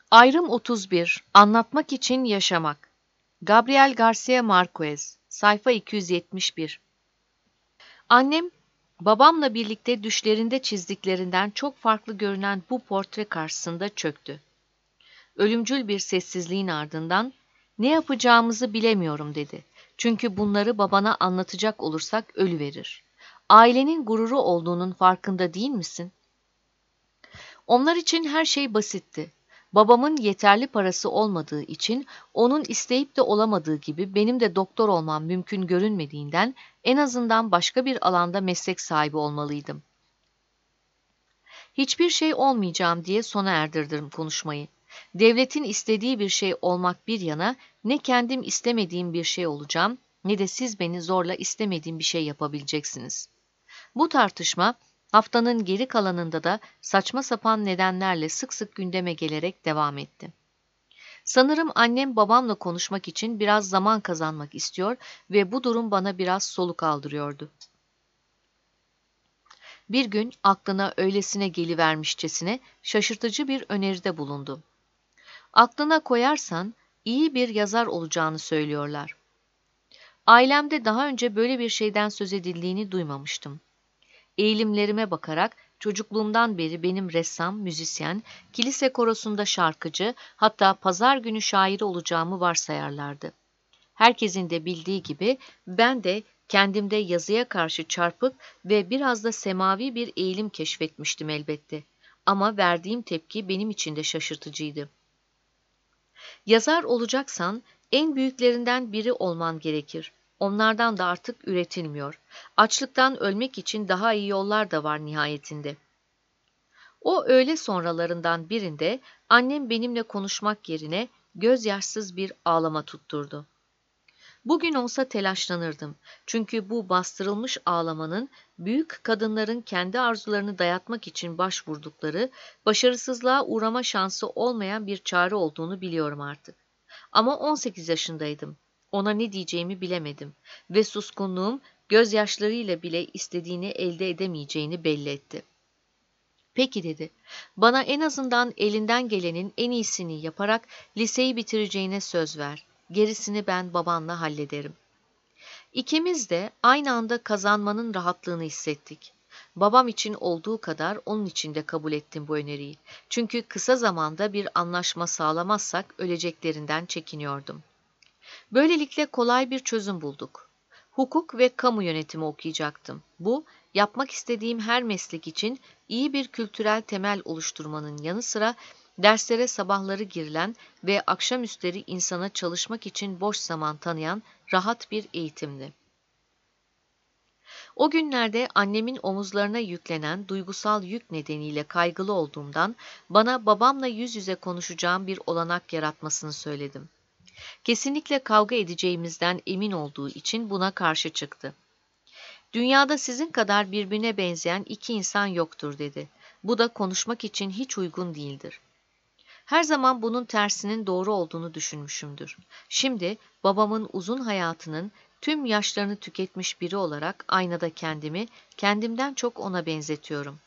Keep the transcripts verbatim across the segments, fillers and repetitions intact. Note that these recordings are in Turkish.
Ayrım otuz bir. Anlatmak için yaşamak. Gabriel Garcia Marquez. Sayfa iki yüz yetmiş bir. Annem, babamla birlikte düşlerinde çizdiklerinden çok farklı görünen bu portre karşısında çöktü. Ölümcül bir sessizliğin ardından, "Ne yapacağımızı bilemiyorum," dedi. "Çünkü bunları babana anlatacak olursak ölüverir. Ailenin gururu olduğunun farkında değil misin?" Onlar için her şey basitti. Babamın yeterli parası olmadığı için onun isteyip de olamadığı gibi benim de doktor olmam mümkün görünmediğinden en azından başka bir alanda meslek sahibi olmalıydım. Hiçbir şey olmayacağım diye sona erdirdim konuşmayı. Devletin istediği bir şey olmak bir yana, ne kendim istemediğim bir şey olacağım ne de siz beni zorla istemediğim bir şey yapabileceksiniz. Bu tartışma haftanın geri kalanında da saçma sapan nedenlerle sık sık gündeme gelerek devam etti. Sanırım annem babamla konuşmak için biraz zaman kazanmak istiyor ve bu durum bana biraz soluk aldırıyordu. Bir gün aklına öylesine gelivermişçesine şaşırtıcı bir öneride bulundu. "Aklına koyarsan iyi bir yazar olacağını söylüyorlar." Ailemde daha önce böyle bir şeyden söz edildiğini duymamıştım. Eğilimlerime bakarak çocukluğumdan beri benim ressam, müzisyen, kilise korosunda şarkıcı, hatta pazar günü şairi olacağımı varsayarlardı. Herkesin de bildiği gibi ben de kendimde yazıya karşı çarpık ve biraz da semavi bir eğilim keşfetmiştim elbette. Ama verdiğim tepki benim için de şaşırtıcıydı. Yazar olacaksan en büyüklerinden biri olman gerekir. Onlardan da artık üretilmiyor. Açlıktan ölmek için daha iyi yollar da var nihayetinde. O öğle sonralarından birinde annem benimle konuşmak yerine gözyaşsız bir ağlama tutturdu. Bugün olsa telaşlanırdım. Çünkü bu bastırılmış ağlamanın büyük kadınların kendi arzularını dayatmak için başvurdukları, başarısızlığa uğrama şansı olmayan bir çare olduğunu biliyorum artık. Ama on sekiz yaşındaydım. Ona ne diyeceğimi bilemedim ve suskunluğum gözyaşlarıyla bile istediğini elde edemeyeceğini belli etti. "Peki," dedi, "bana en azından elinden gelenin en iyisini yaparak liseyi bitireceğine söz ver. Gerisini ben babanla hallederim." İkimiz de aynı anda kazanmanın rahatlığını hissettik. Babam için olduğu kadar onun için de kabul ettim bu öneriyi. Çünkü kısa zamanda bir anlaşma sağlamazsak öleceklerinden çekiniyordum. Böylelikle kolay bir çözüm bulduk. Hukuk ve kamu yönetimi okuyacaktım. Bu, yapmak istediğim her meslek için iyi bir kültürel temel oluşturmanın yanı sıra derslere sabahları girilen ve akşamüstleri insana çalışmak için boş zaman tanıyan rahat bir eğitimdi. O günlerde annemin omuzlarına yüklenen duygusal yük nedeniyle kaygılı olduğumdan bana babamla yüz yüze konuşacağım bir olanak yaratmasını söyledim. Kesinlikle kavga edeceğimizden emin olduğu için buna karşı çıktı. "Dünyada sizin kadar birbirine benzeyen iki insan yoktur," dedi. "Bu da konuşmak için hiç uygun değildir." Her zaman bunun tersinin doğru olduğunu düşünmüşümdür. Şimdi babamın uzun hayatının tüm yaşlarını tüketmiş biri olarak aynada kendimi, kendimden çok ona benzetiyorum.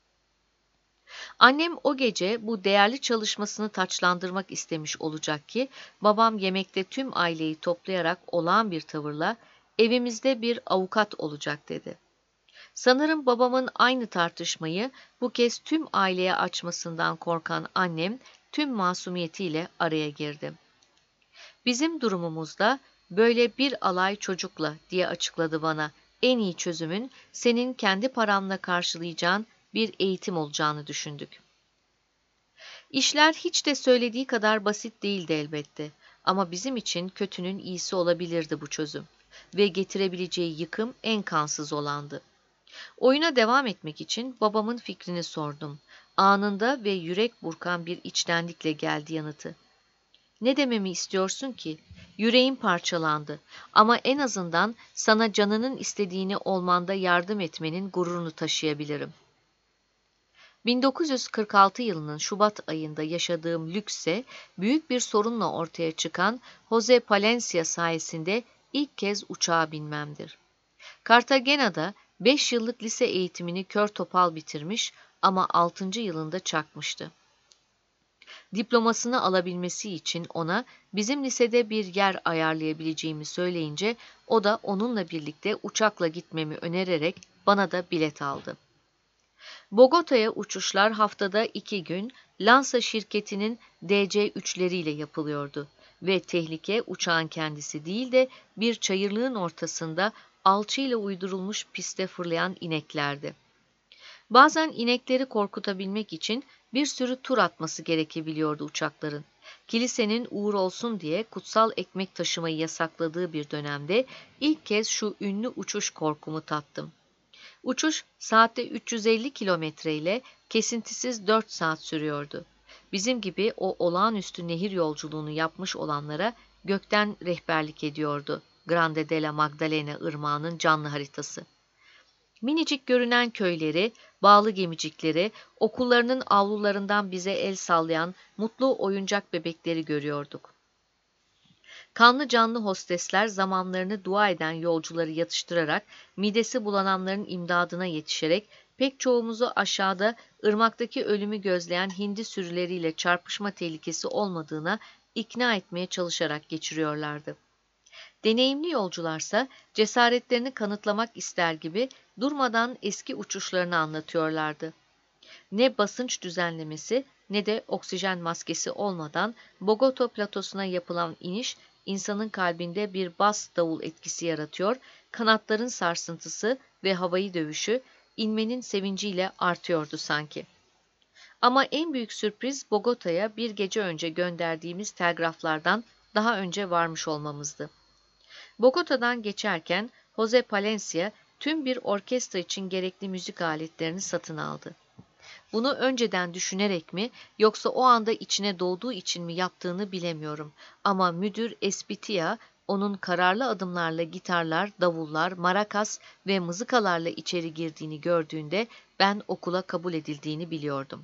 Annem o gece bu değerli çalışmasını taçlandırmak istemiş olacak ki, babam yemekte tüm aileyi toplayarak olağan bir tavırla, "Evimizde bir avukat olacak," dedi. Sanırım babamın aynı tartışmayı bu kez tüm aileye açmasından korkan annem, tüm masumiyetiyle araya girdi. "Bizim durumumuzda böyle bir alay çocukla," diye açıkladı bana, "en iyi çözümün senin kendi paranla karşılayacağın bir eğitim olacağını düşündük." İşler hiç de söylediği kadar basit değildi elbette. Ama bizim için kötünün iyisi olabilirdi bu çözüm. Ve getirebileceği yıkım en kansız olandı. Oyuna devam etmek için babamın fikrini sordum. Anında ve yürek burkan bir içtenlikle geldi yanıtı. "Ne dememi istiyorsun ki? Yüreğim parçalandı ama en azından sana canının istediğini olmanda yardım etmenin gururunu taşıyabilirim." bin dokuz yüz kırk altı yılının Şubat ayında yaşadığım lükse büyük bir sorunla ortaya çıkan Jose Palencia sayesinde ilk kez uçağa binmemdir. Cartagena'da beş yıllık lise eğitimini kör topal bitirmiş ama altıncı yılında çakmıştı. Diplomasını alabilmesi için ona bizim lisede bir yer ayarlayabileceğimi söyleyince o da onunla birlikte uçakla gitmemi önererek bana da bilet aldı. Bogota'ya uçuşlar haftada iki gün Lansa şirketinin D C üçleriyle yapılıyordu ve tehlike uçağın kendisi değil de bir çayırlığın ortasında alçıyla uydurulmuş piste fırlayan ineklerdi. Bazen inekleri korkutabilmek için bir sürü tur atması gerekebiliyordu uçakların. Kilisenin uğur olsun diye kutsal ekmek taşımayı yasakladığı bir dönemde ilk kez şu ünlü uçuş korkumu tattım. Uçuş saatte üç yüz elli kilometre ile kesintisiz dört saat sürüyordu. Bizim gibi o olağanüstü nehir yolculuğunu yapmış olanlara gökten rehberlik ediyordu Grande della Magdalena ırmağının canlı haritası. Minicik görünen köyleri, bağlı gemicikleri, okullarının avlularından bize el sallayan mutlu oyuncak bebekleri görüyorduk. Kanlı canlı hostesler zamanlarını dua eden yolcuları yatıştırarak, midesi bulananların imdadına yetişerek, pek çoğumuzu aşağıda ırmaktaki ölümü gözleyen hindi sürüleriyle çarpışma tehlikesi olmadığına ikna etmeye çalışarak geçiriyorlardı. Deneyimli yolcularsa cesaretlerini kanıtlamak ister gibi durmadan eski uçuşlarını anlatıyorlardı. Ne basınç düzenlemesi ne de oksijen maskesi olmadan Bogota platosuna yapılan iniş insanın kalbinde bir bas davul etkisi yaratıyor, kanatların sarsıntısı ve havayı dövüşü inmenin sevinciyle artıyordu sanki. Ama en büyük sürpriz Bogota'ya bir gece önce gönderdiğimiz telgraflardan daha önce varmış olmamızdı. Bogota'dan geçerken Jose Palencia tüm bir orkestra için gerekli müzik aletlerini satın aldı. Bunu önceden düşünerek mi yoksa o anda içine doğduğu için mi yaptığını bilemiyorum. Ama müdür Espitia onun kararlı adımlarla gitarlar, davullar, marakas ve mızıkalarla içeri girdiğini gördüğünde ben okula kabul edildiğini biliyordum.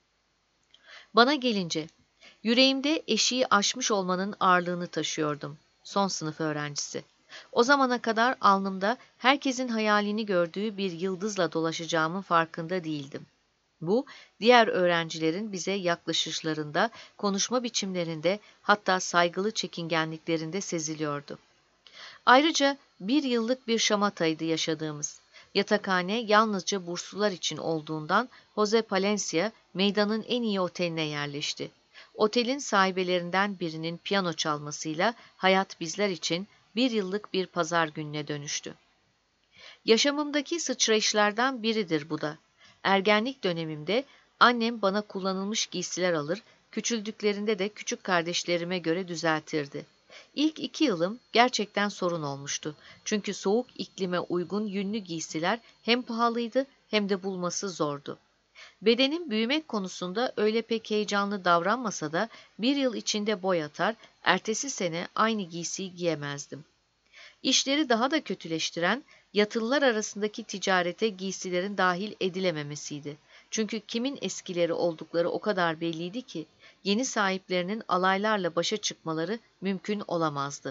Bana gelince yüreğimde eşiği aşmış olmanın ağırlığını taşıyordum. Son sınıf öğrencisi. O zamana kadar alnımda herkesin hayalini gördüğü bir yıldızla dolaşacağımın farkında değildim. Bu, diğer öğrencilerin bize yaklaşışlarında, konuşma biçimlerinde, hatta saygılı çekingenliklerinde seziliyordu. Ayrıca bir yıllık bir şamataydı yaşadığımız. Yatakhane yalnızca burslular için olduğundan Jose Palencia meydanın en iyi oteline yerleşti. Otelin sahibelerinden birinin piyano çalmasıyla hayat bizler için bir yıllık bir pazar gününe dönüştü. Yaşamımdaki sıçrayışlardan biridir bu da. Ergenlik dönemimde annem bana kullanılmış giysiler alır, küçüldüklerinde de küçük kardeşlerime göre düzeltirdi. İlk iki yılım gerçekten sorun olmuştu. Çünkü soğuk iklime uygun yünlü giysiler hem pahalıydı hem de bulması zordu. Bedenim büyümek konusunda öyle pek heyecanlı davranmasa da bir yıl içinde boy atar, ertesi sene aynı giysiyi giyemezdim. İşleri daha da kötüleştiren, yatılılar arasındaki ticarete giysilerin dahil edilememesiydi. Çünkü kimin eskileri oldukları o kadar belliydi ki, yeni sahiplerinin alaylarla başa çıkmaları mümkün olamazdı.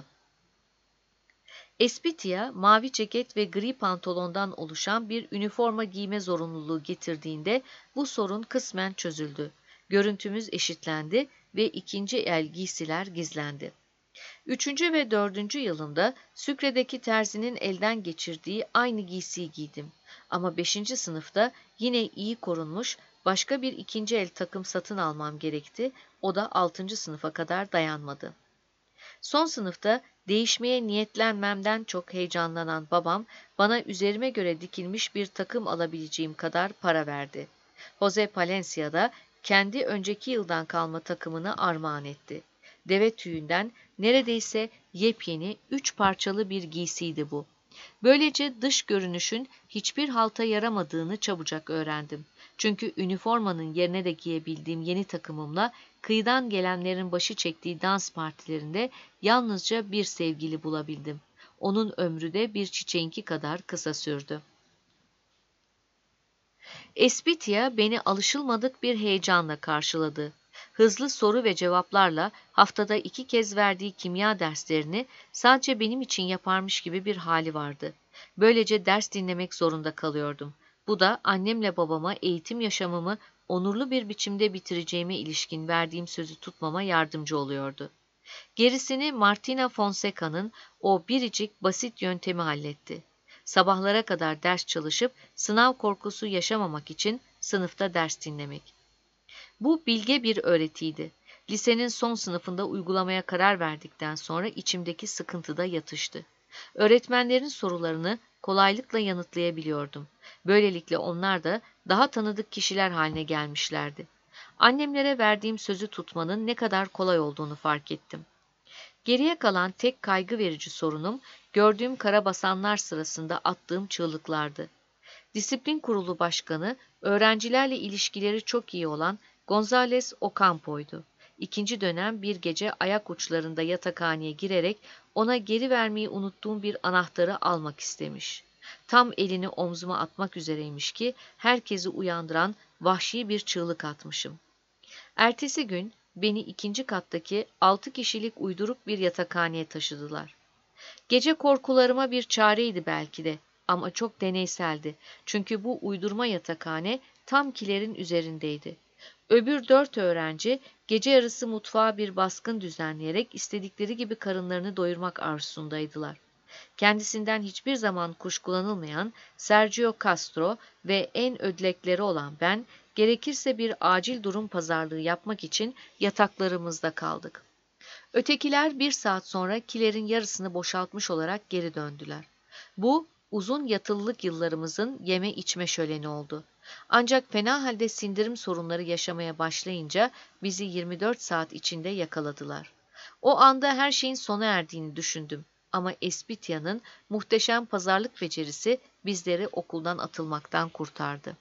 Espitia, mavi ceket ve gri pantolondan oluşan bir üniforma giyme zorunluluğu getirdiğinde bu sorun kısmen çözüldü. Görüntümüz eşitlendi ve ikinci el giysiler gizlendi. Üçüncü ve dördüncü yılımda Sükre'deki terzinin elden geçirdiği aynı giysiyi giydim. Ama beşinci sınıfta yine iyi korunmuş başka bir ikinci el takım satın almam gerekti. O da altıncı sınıfa kadar dayanmadı. Son sınıfta değişmeye niyetlenmemden çok heyecanlanan babam bana üzerime göre dikilmiş bir takım alabileceğim kadar para verdi. Jose Palencia da kendi önceki yıldan kalma takımını armağan etti. Deve tüyünden neredeyse yepyeni üç parçalı bir giysiydi bu. Böylece dış görünüşün hiçbir halta yaramadığını çabucak öğrendim. Çünkü üniformanın yerine de giyebildiğim yeni takımımla kıyıdan gelenlerin başı çektiği dans partilerinde yalnızca bir sevgili bulabildim. Onun ömrü de bir çiçeğinki kadar kısa sürdü. Espitia beni alışılmadık bir heyecanla karşıladı. Hızlı soru ve cevaplarla haftada iki kez verdiği kimya derslerini sadece benim için yaparmış gibi bir hali vardı. Böylece ders dinlemek zorunda kalıyordum. Bu da annemle babama eğitim yaşamımı onurlu bir biçimde bitireceğime ilişkin verdiğim sözü tutmama yardımcı oluyordu. Gerisini Martina Fonseca'nın o biricik basit yöntemi halletti. Sabahlara kadar ders çalışıp sınav korkusu yaşamamak için sınıfta ders dinlemek. Bu bilge bir öğretiydi. Lisenin son sınıfında uygulamaya karar verdikten sonra içimdeki sıkıntı da yatıştı. Öğretmenlerin sorularını kolaylıkla yanıtlayabiliyordum. Böylelikle onlar da daha tanıdık kişiler haline gelmişlerdi. Annemlere verdiğim sözü tutmanın ne kadar kolay olduğunu fark ettim. Geriye kalan tek kaygı verici sorunum, gördüğüm karabasanlar sırasında attığım çığlıklardı. Disiplin Kurulu Başkanı, öğrencilerle ilişkileri çok iyi olan González Ocampo'ydu. İkinci dönem bir gece ayak uçlarında yatakhaneye girerek ona geri vermeyi unuttuğum bir anahtarı almak istemiş. Tam elini omzuma atmak üzereymiş ki herkesi uyandıran vahşi bir çığlık atmışım. Ertesi gün beni ikinci kattaki altı kişilik uyduruk bir yatakhaneye taşıdılar. Gece korkularıma bir çareydi belki de ama çok deneyseldi. Çünkü bu uydurma yatakhane tam kilerin üzerindeydi. Öbür dört öğrenci gece yarısı mutfağa bir baskın düzenleyerek istedikleri gibi karınlarını doyurmak arzusundaydılar. Kendisinden hiçbir zaman kuşkulanılmayan Sergio Castro ve en ödlekleri olan ben, gerekirse bir acil durum pazarlığı yapmak için yataklarımızda kaldık. Ötekiler bir saat sonra kilerin yarısını boşaltmış olarak geri döndüler. Bu, uzun yatılılık yıllarımızın yeme içme şöleni oldu. Ancak fena halde sindirim sorunları yaşamaya başlayınca bizi yirmi dört saat içinde yakaladılar. O anda her şeyin sona erdiğini düşündüm. Ama Espitia'nın muhteşem pazarlık becerisi bizleri okuldan atılmaktan kurtardı.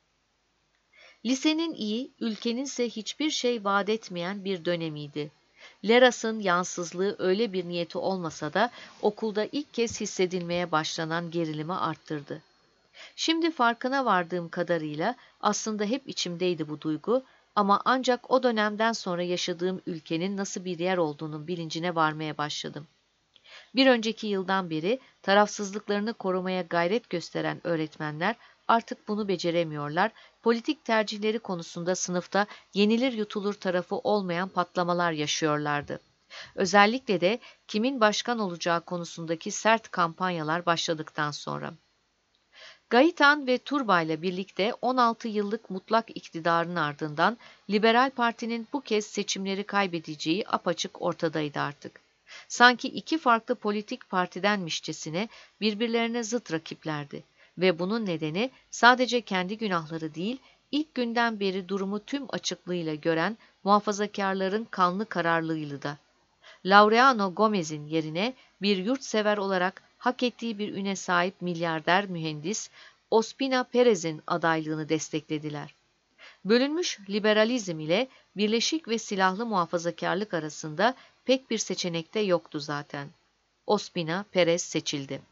Lisenin iyi, ülkeninse hiçbir şey vaat etmeyen bir dönemiydi. Leras'ın yansızlığı öyle bir niyeti olmasa da okulda ilk kez hissedilmeye başlanan gerilimi arttırdı. Şimdi farkına vardığım kadarıyla aslında hep içimdeydi bu duygu ama ancak o dönemden sonra yaşadığım ülkenin nasıl bir yer olduğunun bilincine varmaya başladım. Bir önceki yıldan beri tarafsızlıklarını korumaya gayret gösteren öğretmenler artık bunu beceremiyorlar, politik tercihleri konusunda sınıfta yenilir yutulur tarafı olmayan patlamalar yaşıyorlardı. Özellikle de kimin başkan olacağı konusundaki sert kampanyalar başladıktan sonra. Gaitan ve Turba ile birlikte on altı yıllık mutlak iktidarın ardından Liberal Parti'nin bu kez seçimleri kaybedeceği apaçık ortadaydı artık. Sanki iki farklı politik partidenmişçesine birbirlerine zıt rakiplerdi ve bunun nedeni sadece kendi günahları değil, ilk günden beri durumu tüm açıklığıyla gören muhafazakarların kanlı kararlılığıydı da. Laureano Gomez'in yerine bir yurtsever olarak hak ettiği bir üne sahip milyarder mühendis Ospina Perez'in adaylığını desteklediler. Bölünmüş liberalizm ile birleşik ve silahlı muhafazakarlık arasında pek bir seçenek de yoktu zaten. Ospina Perez seçildi.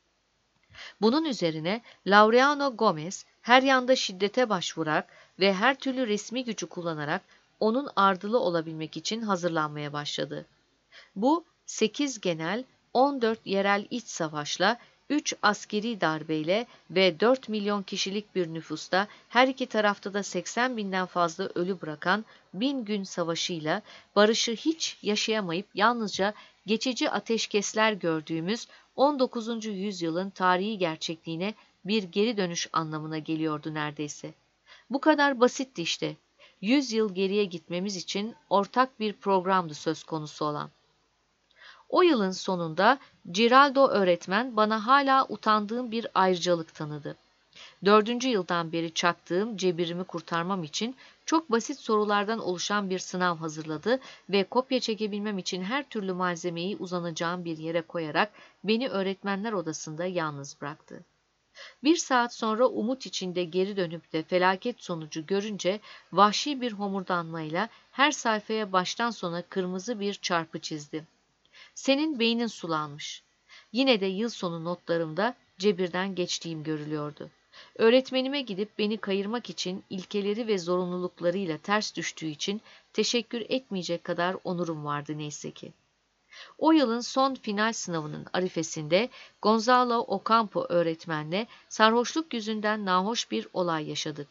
Bunun üzerine Laureano Gomez her yanda şiddete başvurarak ve her türlü resmi gücü kullanarak onun ardılı olabilmek için hazırlanmaya başladı. Bu sekiz genel, on dört yerel iç savaşla, üç askeri darbeyle ve dört milyon kişilik bir nüfusta her iki tarafta da seksen binden fazla ölü bırakan bin gün savaşıyla barışı hiç yaşayamayıp yalnızca geçici ateşkesler gördüğümüz on dokuzuncu yüzyılın tarihi gerçekliğine bir geri dönüş anlamına geliyordu neredeyse. Bu kadar basitti işte. Yüz yıl geriye gitmemiz için ortak bir programdı söz konusu olan. O yılın sonunda Giraldo öğretmen bana hala utandığım bir ayrıcalık tanıdı. Dördüncü yıldan beri çaktığım cebirimi kurtarmam için çok basit sorulardan oluşan bir sınav hazırladı ve kopya çekebilmem için her türlü malzemeyi uzanacağım bir yere koyarak beni öğretmenler odasında yalnız bıraktı. Bir saat sonra umut içinde geri dönüp de felaket sonucu görünce vahşi bir homurdanmayla her sayfaya baştan sona kırmızı bir çarpı çizdi. Senin beynin sulanmış. Yine de yıl sonu notlarımda cebirden geçtiğim görülüyordu. Öğretmenime gidip beni kayırmak için ilkeleri ve zorunluluklarıyla ters düştüğü için teşekkür etmeyecek kadar onurum vardı neyse ki. O yılın son final sınavının arifesinde Gonzalo Ocampo öğretmenle sarhoşluk yüzünden nahoş bir olay yaşadık.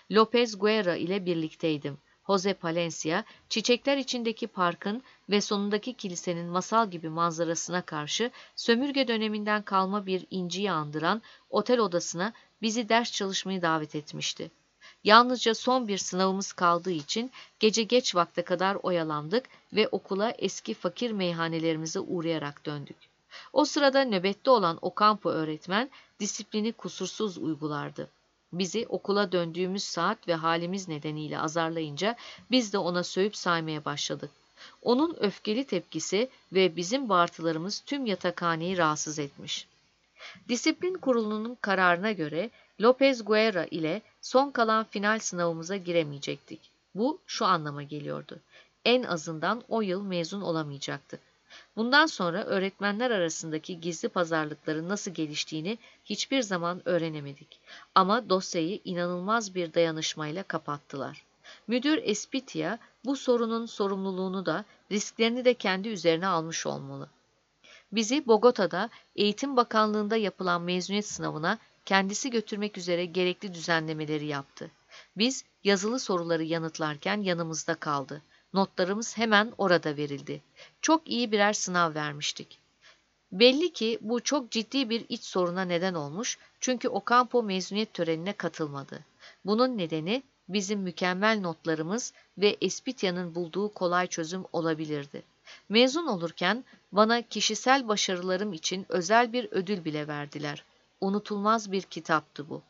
Lopez Guerra ile birlikteydim. Jose Palencia, çiçekler içindeki parkın ve sonundaki kilisenin masal gibi manzarasına karşı sömürge döneminden kalma bir inciyi andıran otel odasına bizi ders çalışmayı davet etmişti. Yalnızca son bir sınavımız kaldığı için gece geç vakte kadar oyalandık ve okula eski fakir meyhanelerimize uğrayarak döndük. O sırada nöbette olan Ocampo öğretmen disiplini kusursuz uygulardı. Bizi okula döndüğümüz saat ve halimiz nedeniyle azarlayınca biz de ona sövüp saymaya başladık. Onun öfkeli tepkisi ve bizim bağırtılarımız tüm yatakhaneyi rahatsız etmiş. Disiplin Kurulu'nun kararına göre Lopez Guerra ile son kalan final sınavımıza giremeyecektik. Bu şu anlama geliyordu: en azından o yıl mezun olamayacaktık. Bundan sonra öğretmenler arasındaki gizli pazarlıkların nasıl geliştiğini hiçbir zaman öğrenemedik. Ama dosyayı inanılmaz bir dayanışmayla kapattılar. Müdür Espitia bu sorunun sorumluluğunu da risklerini de kendi üzerine almış olmalı. Bizi Bogota'da Eğitim Bakanlığı'nda yapılan mezuniyet sınavına kendisi götürmek üzere gerekli düzenlemeleri yaptı. Biz yazılı soruları yanıtlarken yanımızda kaldı. Notlarımız hemen orada verildi. Çok iyi birer sınav vermiştik. Belli ki bu çok ciddi bir iç soruna neden olmuş, çünkü Ocampo mezuniyet törenine katılmadı. Bunun nedeni bizim mükemmel notlarımız ve Espitia'nın bulduğu kolay çözüm olabilirdi. Mezun olurken bana kişisel başarılarım için özel bir ödül bile verdiler. Unutulmaz bir kitaptı bu.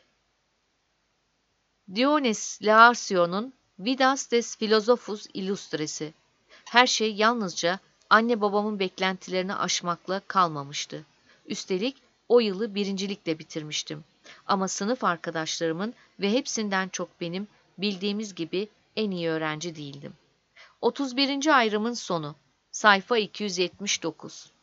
Dionis Laercion'un Vidas des Philosophus Illustres'i. Her şey yalnızca anne babamın beklentilerini aşmakla kalmamıştı. Üstelik o yılı birincilikle bitirmiştim. Ama sınıf arkadaşlarımın ve hepsinden çok benim bildiğimiz gibi en iyi öğrenci değildim. otuz birinci ayrımın sonu. Sayfa iki yüz yetmiş dokuz.